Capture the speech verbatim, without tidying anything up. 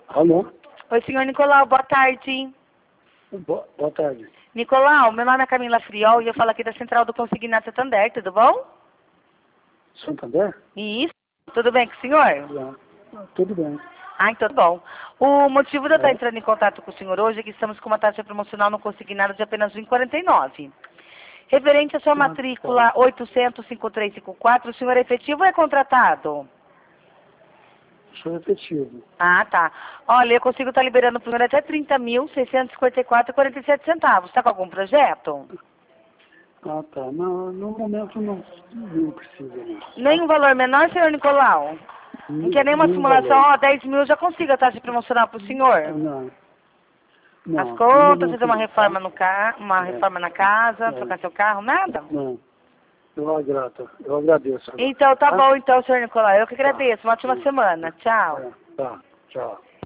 Alô? Oi, senhor Nicolau, boa tarde. Boa, boa tarde. Nicolau, meu nome é Camila Friol e eu falo aqui da Central do Consignado Santander, tudo bom? Santander? Isso. Tudo bem com o senhor? Já. Tudo bem. Ah, então tá bom. O motivo de eu estar É. entrando em contato com o senhor hoje é que estamos com uma taxa promocional no consignado de apenas um vírgula quarenta e nove. Referente à sua Ah, matrícula tá. oitocentos, cinquenta e três cinquenta e quatro, o senhor é efetivo ou é contratado? Sou efetivo. Ah, tá. Olha, eu consigo estar liberando para o senhor até trinta mil, seiscentos e cinquenta e quatro reais e quarenta e sete centavos. Está com algum projeto? Ah, tá. No, no momento não, não precisa, não. Nenhum valor menor, senhor Nicolau? Não quer nenhuma Nenhum simulação? valor. Ó, dez mil eu já consigo a taxa promocional para o senhor. Não. As Não, no contas, fazer momento uma não, tá? reforma no carro, uma É, reforma na casa, é, trocar seu carro, nada? não. Eu agrato. Eu agradeço agora. Então, tá Tá? bom, então, senhor Nicolau. Eu que Tá. agradeço. Uma ótima semana. Tchau. É, tá. Tchau.